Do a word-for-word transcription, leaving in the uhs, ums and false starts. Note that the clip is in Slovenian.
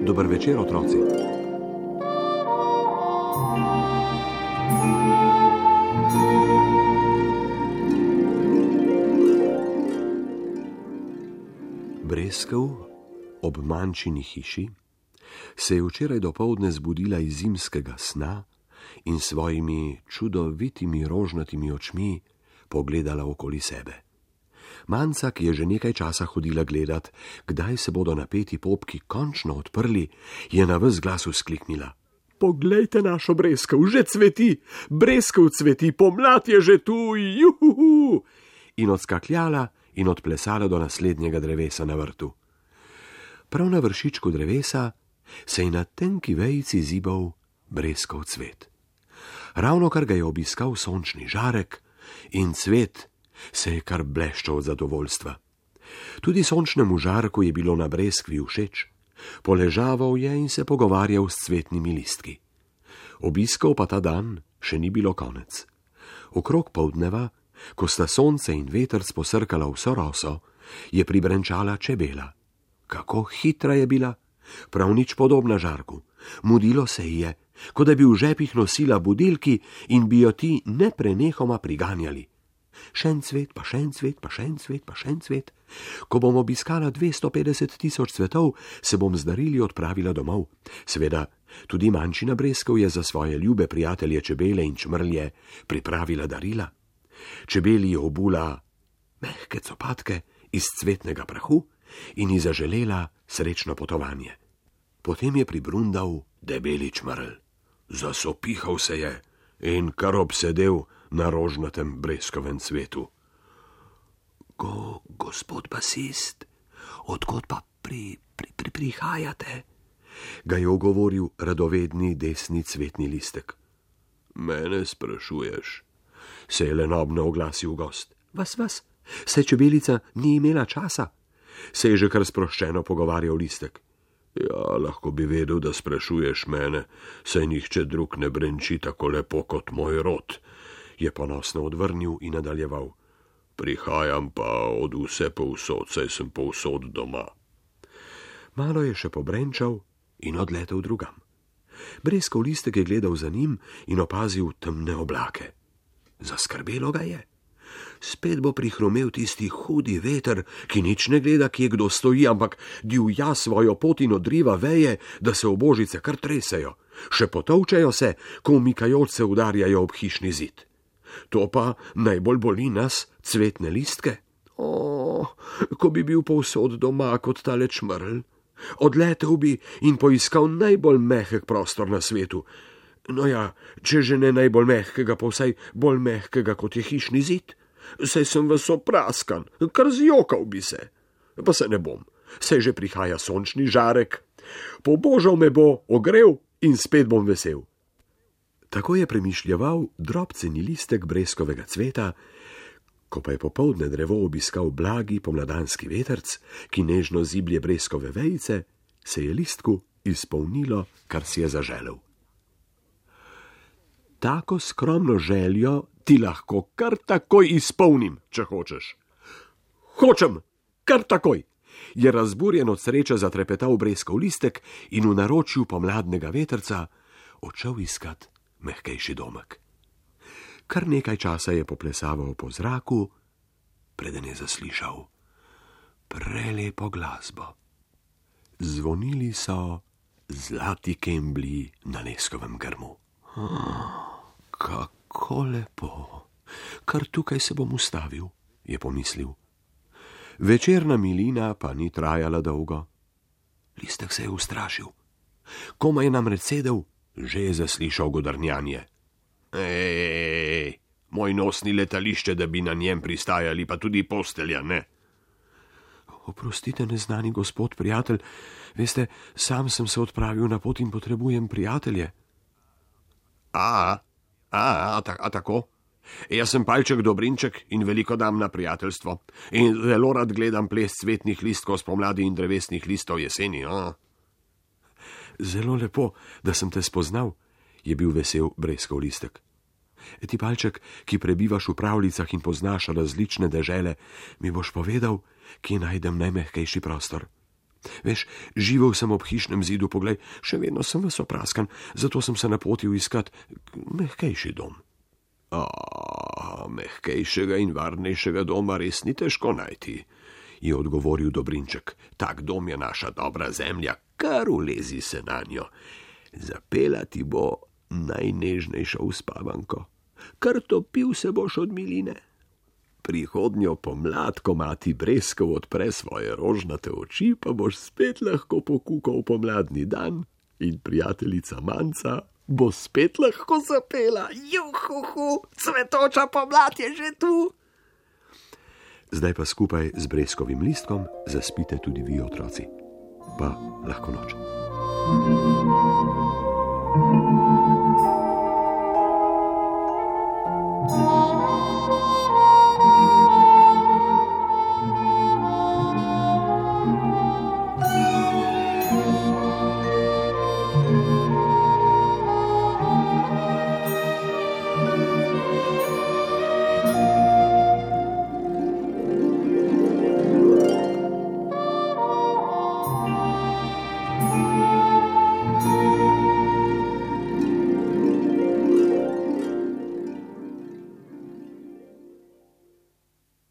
Dober večer, otroci. Breskev ob mančini hiši se je včeraj dopoldne zbudila iz zimskega sna in svojimi čudovitimi rožnatimi očmi pogledala okoli sebe. Manca, ki je že nekaj časa hodila gledat, kdaj se bodo napeti popki končno odprli, je na ves glas vzkliknila: Poglejte našo breskev, že cveti, breskev cveti, pomlad je že tu, juhu! In odskakljala in odplesala do naslednjega drevesa na vrtu. Prav na vršičku drevesa se je na tenki vejici zibal breskov cvet. Ravno kar ga je obiskal sončni žarek in cvet se je kar bleščal od zadovoljstva. Tudi sončnemu žarku je bilo na breskvi všeč. Poležaval je in se pogovarjal s cvetnimi listki. Obiskov pa ta dan še ni bilo konec. Okrog poldneva, ko sta sonce in vetrc posrkala vso roso, je pribrenčala čebela. Kako hitra je bila, prav nič podobna žarku. Mudilo se ji je, kot da bi v žepih nosila budilki in bi jo ti neprenehoma priganjali. Šen cvet, pa šen cvet, pa šen cvet, pa šen cvet. Ko bom obiskala dvesto petdeset tisoč cvetov, se bom z darili odpravila domov. Seveda, tudi manjšina breskev je za svoje ljube prijatelje čebele in čmrlje pripravila darila. Čebeli je obula mehke copatke iz cvetnega prahu in ji zaželela srečno potovanje. Potem je pribrundal debeli čmrl. Zasopihal se je in kar obsedel na rožnatem breskovem cvetu. Go, gospod basist, odkot pa pri, pri, pri, prihajate? Ga je ogovoril radovedni desni cvetni listek. Mene sprašuješ? Se je lenobno oglasil gost. Vas, vas, se čebelica ni imela časa? Se je že kar sproščeno pogovarjal listek. Ja, lahko bi vedel, da sprašuješ mene, saj nihče drug ne brenči tako lepo kot moj rod, je ponosno odvrnil in nadaljeval. Prihajam pa od vse povsod, saj sem povsod doma. Malo je še pobrenčal in odletel drugam. Breskov listek je gledal za njim in opazil temne oblake. Zaskrbelo ga je. Spet bo prihromel tisti hudi veter, ki nič ne gleda, kje kdo stoji, ampak divja svojo pot in odriva veje, da se obožice kar tresejo. Še potovčajo se, ko umikajoč se udarjajo ob hišni zid. To pa najbolj boli nas, cvetne listke. O, ko bi bil povsod doma kot tale čmrl. Odletel bi in poiskal najbolj mehek prostor na svetu. No ja, če že ne najbolj mehkega, pa vsaj bolj mehkega kot je hišni zid. Saj sem vas opraskan, kar zjokal bi se. Pa se ne bom, saj že prihaja sončni žarek. Pobožal me bo, ogrel in spet bom vesel. Tako je premišljeval drobceni listek breskovega cveta, ko pa je popoldne drevo obiskal blagi pomladanski vetrc, ki nežno ziblje breskove vejice, se je listku izpolnilo, kar si je zaželel. Tako skromno željo ti lahko kar takoj izpolnim, če hočeš. Hočem, kar takoj, je razburjen od sreče zatrepetal breskov listek in v naročju pomladnega vetrca odšel iskat mehkejši domek. Kar nekaj časa je poplesaval po zraku, preden je zaslišal prelepo glasbo. Zvonili so zlati kemblji na leskovem grmu. Kako lepo, kar tukaj se bom ustavil, je pomislil. Večerna milina pa ni trajala dolgo. Listek se je ustrašil. Komaj je namreč sedel, že je zaslišal godrnjanje. Ej, moj nos ni letališče, da bi na njem pristajali, pa tudi postelja, ne? Oprostite, neznani gospod, prijatelj, veste, sam sem se odpravil na pot in potrebujem prijatelje. A, a, a, a tako? Jaz sem palček Dobrinček in veliko dam na prijateljstvo. In zelo rad gledam ples cvetnih listkov spomladi in drevesnih listov jeseni, a? Zelo lepo, da sem te spoznal, je bil vesel breskov listek. Ti palček, ki prebivaš v pravljicah in poznaš različne dežele, mi boš povedal, kje najdem najmehkejši prostor. Veš, živel sem ob hišnem zidu, poglej, še vedno sem vas opraskan, zato sem se napotil iskat mehkejši dom. A, mehkejšega in varnejšega doma res ni težko najti, je odgovoril Dobrinček. Tak dom je naša dobra zemlja, kar ulezi se na njo. Zapela ti bo najnežnejša uspavanko, kar topil se boš od miline. Prihodnjo pomlad, ko mati Breskov odpre svoje rožnate oči, pa boš spet lahko pokukal pomladni dan in prijateljica Manca bo spet lahko zapela. Juhuhu, cvetoča pomlad je že tu. Zdaj pa skupaj z breskovim listkom zaspite tudi vi, otroci. Pa lahko noč. thank you